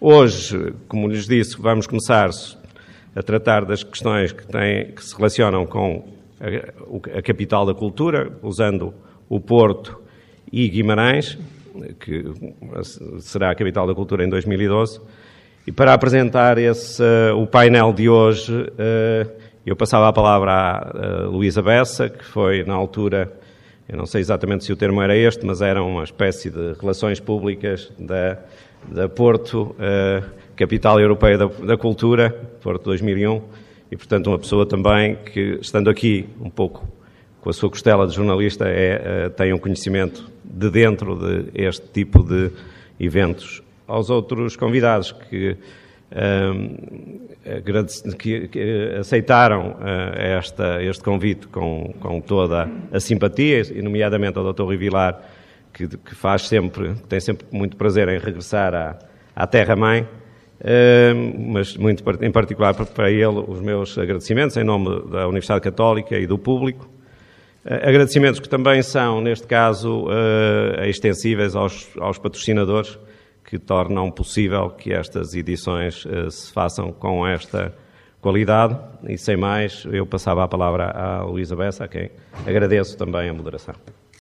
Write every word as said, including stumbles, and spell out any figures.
Hoje, como lhes disse, vamos começar a tratar das questões que, têm, que se relacionam com a, a capital da cultura, usando o Porto e Guimarães, que será a capital da cultura em dois mil e doze. E para apresentar esse, uh, o painel de hoje, uh, eu passava a palavra à uh, Luísa Bessa, que foi, na altura, eu não sei exatamente se o termo era este, mas era uma espécie de relações públicas da, da Porto, uh, capital europeia da, da cultura, Porto dois mil e um, e, portanto, uma pessoa também que, estando aqui um pouco com a sua costela de jornalista, é, uh, tem um conhecimento de dentro de este tipo de eventos. Aos outros convidados que, um, que, que aceitaram uh, esta, este convite com, com toda a simpatia, e nomeadamente ao doutor Rui Vilar, que, que faz sempre, que tem sempre muito prazer em regressar à, à terra-mãe, uh, mas muito em particular para ele os meus agradecimentos em nome da Universidade Católica e do público. Uh, agradecimentos que também são, neste caso, uh, extensíveis aos, aos patrocinadores, que tornam possível que estas edições uh, se façam com esta qualidade. E sem mais, eu passava a palavra à Luísa Bessa, a quem agradeço também a moderação.